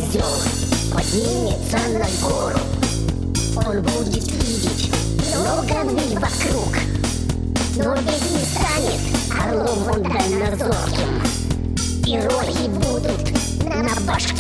козел поднимется на гору. Он будет видеть много миль вокруг, но ведь не станет орлом он дальнозорким. И роги будут на башке